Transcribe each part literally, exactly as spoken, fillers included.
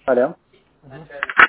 Алло. Мгм.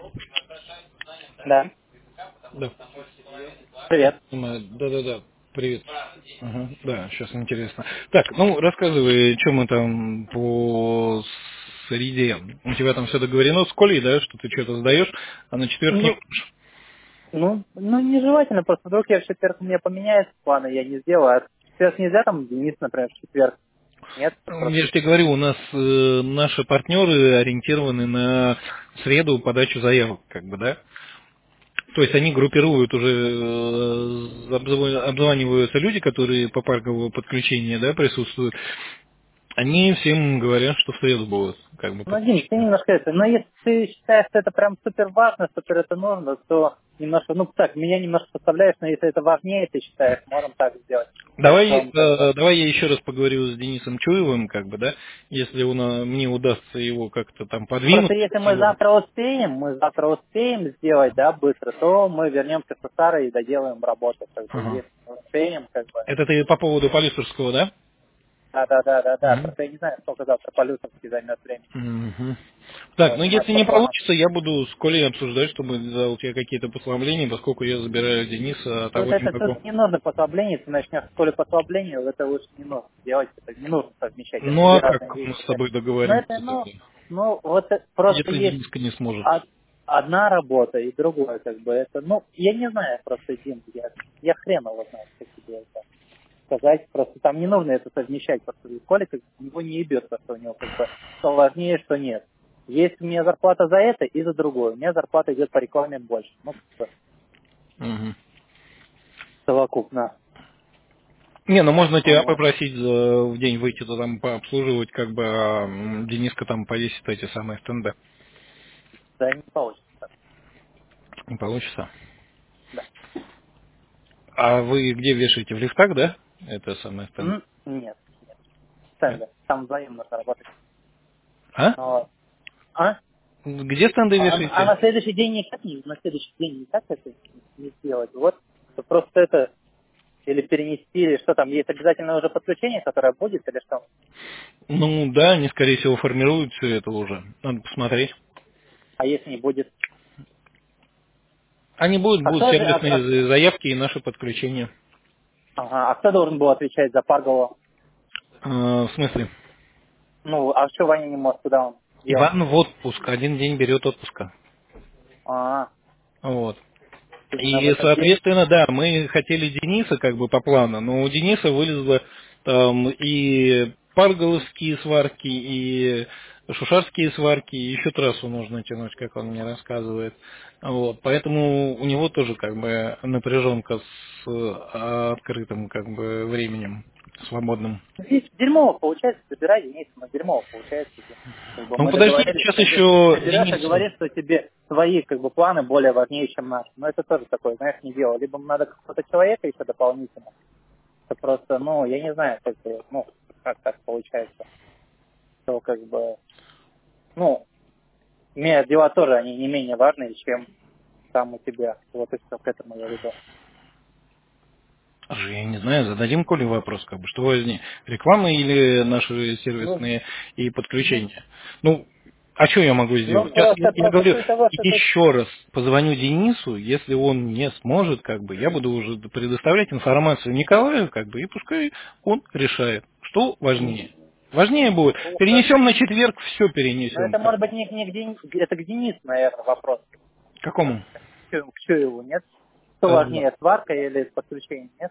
Да. Да. Привет. Да-да-да. Привет. Ага. Да, сейчас интересно. Так, ну рассказывай, что мы там по среде. У тебя там все договорено с Колей, да, что ты что-то сдаешь, а на четверг не Ну, можешь? ну, ну, нежелательно, просто вдруг я в четверг у меня поменяется планы, я не сделаю. А в четверг нельзя там, Денис, например, в четверг? Нет, Ну, просто. я же тебе говорю, у нас э, наши партнеры ориентированы на среду подачу заявок, как бы, да? То есть они группируют уже, э, обзва- обзваниваются люди, которые по парковому подключению, да, присутствуют. Они всем говорят, что в среду будут, как бы, Ну, Дим, ты подключения. немножко это, но если ты считаешь, что это прям супер важно, супер это нужно, то немножко, ну так, меня немножко подставляешь, но если это важнее, ты считаешь, можем так сделать. Давай, Потом, как бы. э, давай я еще раз поговорю с Денисом Чуевым, как бы, да, если у на- мне удастся его как-то там Просто подвинуть если под мы себя. завтра успеем, мы завтра успеем сделать, да, быстро, то мы вернемся к Сарой и доделаем работу, как бы, Ага. если мы успеем, как бы. Это ты по поводу Полюсовского, да? Да, да, да, да, да. Мгм. Просто я не знаю, сколько завтра полюсовский займет времени. Мгм. Так, Вот, ну надо если по не плану. получится, я буду с Колей обсуждать, чтобы дал у тебя какие-то послабления, поскольку я забираю Дениса, а Ну, вот того не это могу. тут не нужно послабление, ты начнешь в школе послабление, это лучше не нужно делать, это не нужно совмещать, это Ну две а как разные мы вещи. с тобой Но договоримся это, ну, тогда? ну, вот это просто Если есть Дениска не сможет. од- одна работа и другое, как бы, это, ну, я не знаю просто, Дим, я, я хрен его знаю, как тебе это сказать, просто там не нужно это совмещать, просто в школе как бы, его не ебет, что у него как бы, что важнее, что нет. Есть у меня зарплата за это и за другое. У меня зарплата идет по рекламе больше. Ну, как бы, Мгм. совокупно. Не, ну можно тебя Вот. попросить за- в день выйти то там пообслуживать, как бы а, м, Дениска там повесит эти самые стенды. Да, не получится. Не получится. Да. А вы где вешаете? В лифтах, да? Это самое стенд. М, Нет, нет. Нет? Стенды. Там взаимно нужно работать. А? Вот. А? Где стенды А, а вешаете? на следующий день никак не, на следующий день никак это не сделать. Вот просто это или перенести, или что там, есть обязательно уже подключение, которое будет, или что? Ну да, они, скорее всего, формируют все это уже. Надо посмотреть. А если не будет? Они будут, А будут кто, же- а, сервисные а- за- заявки и наши подключения. ага, а кто должен был отвечать за Паргола? А, в смысле? Ну, а что Ваня не может, куда он делся? Иван в отпуск, один день берет отпуска. А, Вот. именно в И, этот день. соответственно, да, мы хотели Дениса как бы по плану, но у Дениса вылезло там и парголовские сварки, и шушарские сварки, и еще трассу нужно тянуть, как он мне рассказывает. Вот, поэтому у него тоже как бы напряженка с э, открытым как бы временем свободным. Здесь дерьмово получается, собирай Денис, но дерьмово получается. Как бы Ну мы подожди, договорились, сейчас что ты, еще ты берешь и Денис. говоришь, что тебе твои как бы планы более важнее, чем наши. Но это тоже такое, знаешь, не дело. Либо надо какого-то человека еще дополнительно. Это просто, ну, я не знаю, как бы, ну, как так получается. Что как бы, ну, у меня дела тоже, они не менее важные, чем там у тебя. Вот и все, к этому я веду. Слушай, я не знаю, зададим Коле вопрос, как бы, что важнее, реклама или наши Ну, сервисные и ну, подключения. Ну, а что я могу ну сделать? Сейчас я, просто, я просто говорю, суть того, что ты... еще раз позвоню Денису, если он не сможет, как бы, я буду уже предоставлять информацию Николаю, как бы, и пускай он решает, что важнее. Важнее будет. Перенесем на четверг, все Ну, перенесем. это Как может бы. быть не, не к Дени- это к Денису, наверное, вопрос. К какому? К Чуеву, нет? Что Э, важнее, сварка или подключение, нет?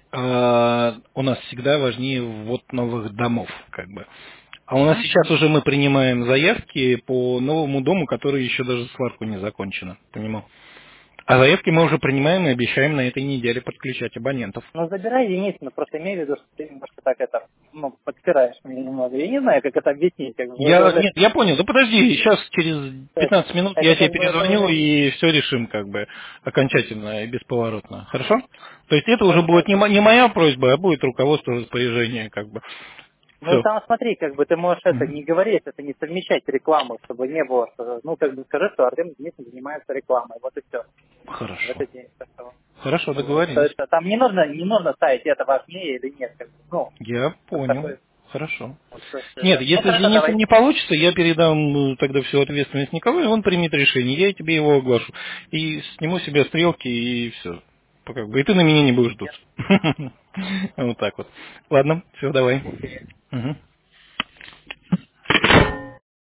а, у нас всегда важнее ввод новых домов, как бы. А у нас Угу. сейчас уже мы принимаем заявки по новому дому, который еще даже сварку не закончена, понимал? А заявки мы уже принимаем и обещаем на этой неделе подключать абонентов. Ну, забирай Денис, но просто имею в виду, что ты немножко так это, ну, подпираешь меня немного. Я не знаю, как это объяснить, как бы это Я, уже, нет, я понял, да подожди, сейчас через это, пятнадцать минут я это тебе как бы, это перезвоню уже, и все решим как бы окончательно и бесповоротно. Хорошо? То есть это уже будет хорошо. не, мо- не моя просьба, а будет руководство распоряжения как бы. Ну, Все. там смотри, как бы ты можешь это не говорить, это не совмещать рекламу, чтобы не было, что, ну, как бы скажи, что Артем Денисов занимается рекламой, вот и все. В Хорошо. этот день. Так что, Хорошо, вот, то договорились. есть, там не нужно, не нужно ставить, это важнее или нет, как бы, ну, Я это понял. такой Хорошо. Нет, если ну, с Денисом давай. не получится, я передам тогда всю ответственность Николаю, он примет решение, я тебе его оглашу. И сниму себе стрелки, и все. Как бы, и ты на меня не будешь дуться. Вот так вот. Ладно, все, давай. Окей. Угу.